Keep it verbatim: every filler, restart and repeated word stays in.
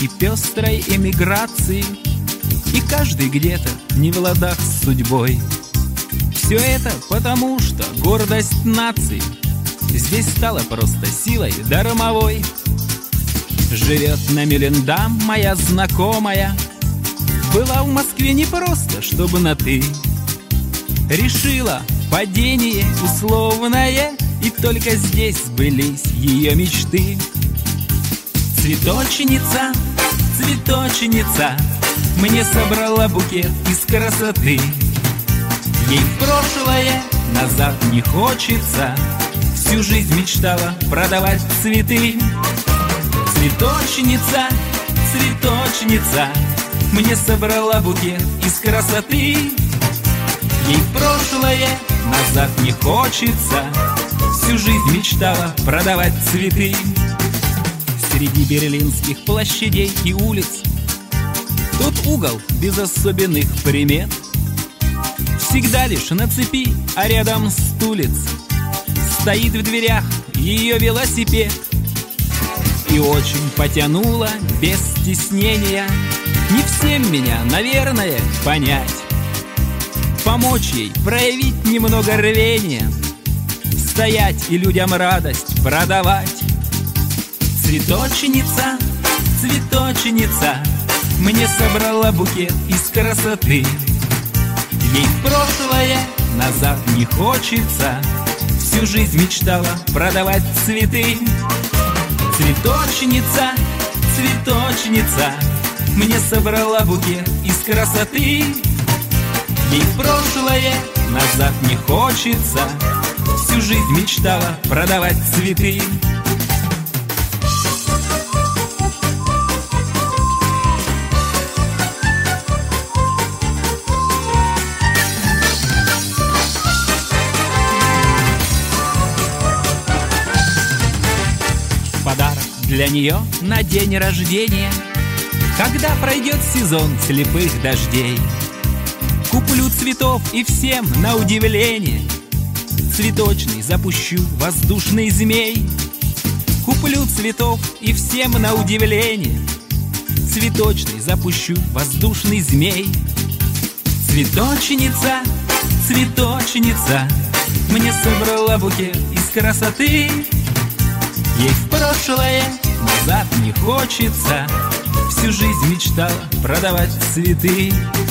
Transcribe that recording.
и пестрой эмиграции, и каждый где-то не в ладах с судьбой. Все это потому, что гордость нации здесь стала просто силой дармовой. Живет на Мюллендам моя знакомая, была в Москве не просто, чтобы на «ты». Решила падение условное, и только здесь сбылись ее мечты. Цветочница, цветочница, мне собрала букет из красоты. Ей в прошлое назад не хочется, всю жизнь мечтала продавать цветы. Цветочница, цветочница, мне собрала букет из красоты. Ей в прошлое назад не хочется, всю жизнь мечтала продавать цветы. Среди берлинских площадей и улиц тот угол без особенных примет, всегда лишь на цепи, а рядом стулец стоит в дверях ее велосипед. И очень потянула без стеснения, не всем меня, наверное, понять, помочь ей проявить немного рвения, стоять и людям радость продавать. Цветочница, цветочница, мне собрала букет из красоты. Ей в прошлое назад не хочется, всю жизнь мечтала продавать цветы. Цветочница, цветочница, мне собрала букет из красоты. Ей в прошлое назад не хочется, всю жизнь мечтала продавать цветы. Подарок для нее на день рождения, когда пройдет сезон слепых дождей. Куплю цветов и всем на удивление цветочный запущу воздушный змей. Куплю цветов и всем на удивление цветочный запущу воздушный змей. Цветочница, цветочница, мне собрала букет из красоты. Ей в прошлое назад не хочется, всю жизнь мечтала продавать цветы.